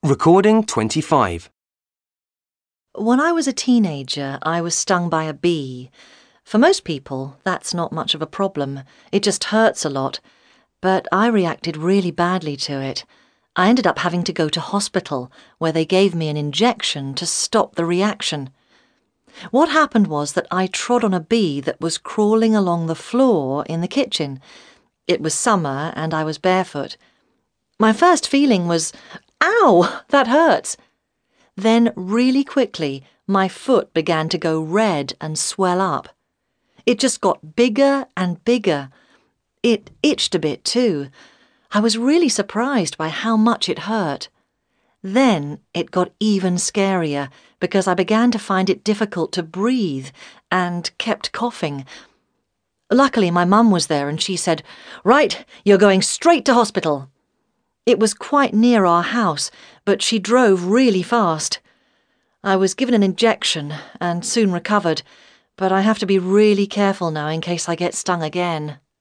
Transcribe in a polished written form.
Recording 25. When I was a teenager, I was stung by a bee. For most people, that's not much of a problem. It just hurts a lot. But I reacted really badly to it. I ended up having to go to hospital, where they gave me an injection to stop the reaction. What happened was that I trod on a bee that was crawling along the floor in the kitchen. It was summer and I was barefoot. My first feeling was, "Ow, that hurts!" Then, really quickly, my foot began to go red and swell up. It just got bigger and bigger. It itched a bit too. I was really surprised by how much it hurt. Then it got even scarier because I began to find it difficult to breathe and kept coughing. Luckily, my mum was there and she said, "Right, you're going straight to hospital." It was quite near our house, but she drove really fast. I was given an injection and soon recovered, but I have to be really careful now in case I get stung again.